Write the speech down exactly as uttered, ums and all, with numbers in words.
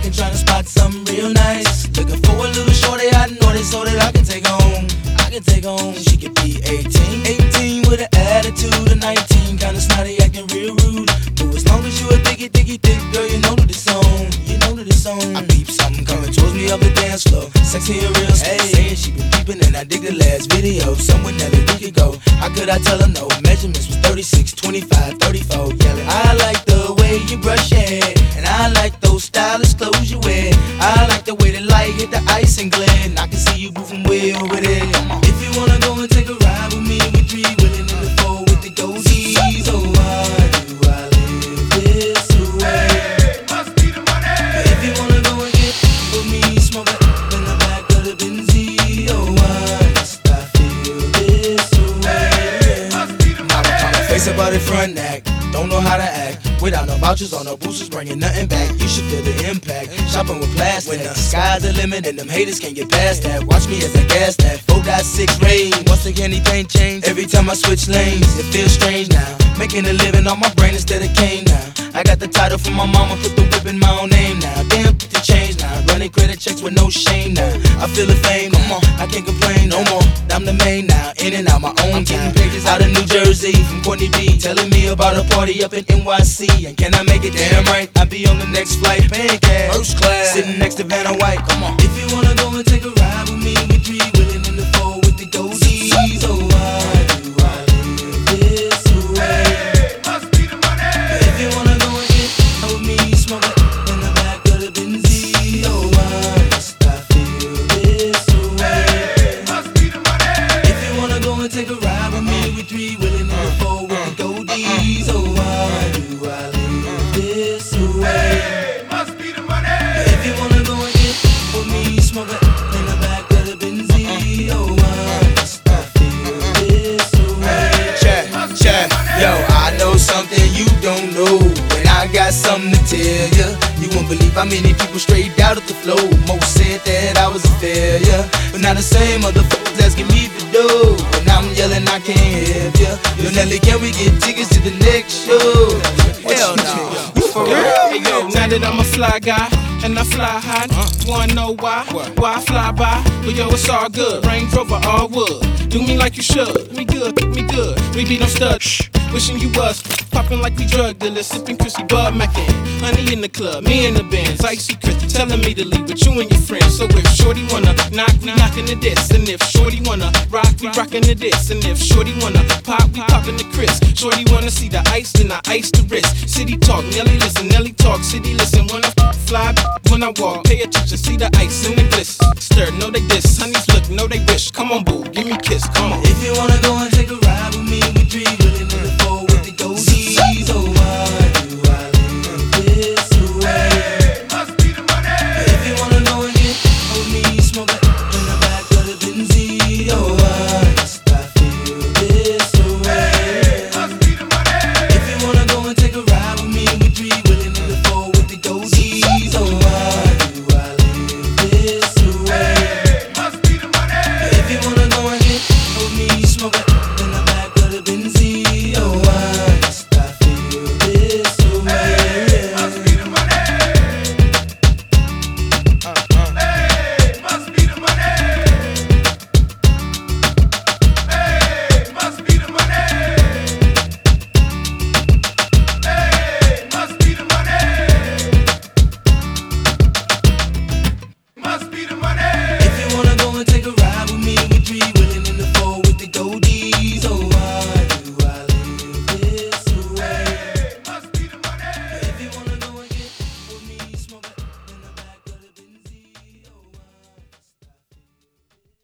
and trying to spot something real nice. Looking for a little shorty I know it so that I can take home. I can take home. She could be eighteen, eighteen with an attitude of nineteen, kinda snotty, acting real rude. But as long as you a thicky, thicky, thick girl, you know that it's on. You know that it's on. I peep something coming towards me up the dance floor. Sexy and real, hey. Saying she been peeping and I dig the last video. Somewhere that we could go. How could I tell her no? Measurements was thirty-six, twenty-five, thirty-four. Yelling, I like the way you brush your hair, and I like those stylish clothes you wear. I like the way the light hit the ice and glare, and I can see you moving way over there. If you wanna go and take a ride with me, we three willing in the four with the goldies. So why do I live this way? Hey, must be the money. If you wanna go and get with me, smoke it in the back of the Benzie. Oh, why must I feel this way? Hey, must be the money. I'm a face about it front neck, don't know how to act. Without no vouchers or no boosters, bringing nothing back. You should feel the impact. Shopping with plastic. When the sky's the limit and them haters can't get past that. Watch me as I gas that four point six range. Once the candy paint change, every time I switch lanes, it feels strange now. Making a living on my brain instead of cane now. I got the title from my mama, put the whip in my own name now. Damn, put the change now. Running credit checks with no shame now. I feel the fame, come on, I can't complain no more. I'm the main now, in and out my own. I'm getting pages out of New Jersey from Courtney B, telling me about a party up in N Y C. And can I make it damn right? I'll be on the next flight, paying cash, first class, sitting next to Vanna White. Come on. If you wanna go and take a ride with me, we three willing in the four with the goldies. So why do I live this way? Hey, must be the money. If you wanna go and get with me, smoke it in the back of the Benzie. Oh, why must I feel this way? Hey, must be the money. If you wanna go and take a ride with me, we three willing in the four with the goldies. Oh, why do I live this way? Hey, must be the money. If you wanna go and get with me, smoke it in the back of the Benzie. Oh, why must I feel this way? Check, check, yo, I know something you don't know, and I got something to tell ya. You won't believe how many people straight out of the flow. Most said that I was a failure, but now the same motherfuckers asking me for dough. And I'm yelling I can't help ya. Yo, Nelly, can we get tickets to the next show? Hell no. For real? Hey yo, now that I'm a fly guy and I fly high, wanna know why? Why I fly by? But yo, it's all good. Range Rover, all wood. Do me like you should. Me good, me good. We be no stud. Shh. Wishing you was popping like we drug dealers, sipping Chrissy Bud Mackin. Honey in the club, me in the Benz, icy Chris telling me to leave with you and your friends. So if Shorty wanna knock, we knockin' the diss. And if Shorty wanna rock, we rockin' the diss. And if Shorty wanna pop, we poppin' the Chris. Shorty wanna see the ice, then I ice the wrist. City talk, Nelly listen, Nelly talk, city listen. When I fly, when I walk, pay attention, see the ice and the bliss. Stir, know they diss, honeys look, know they wish. Come on, boo,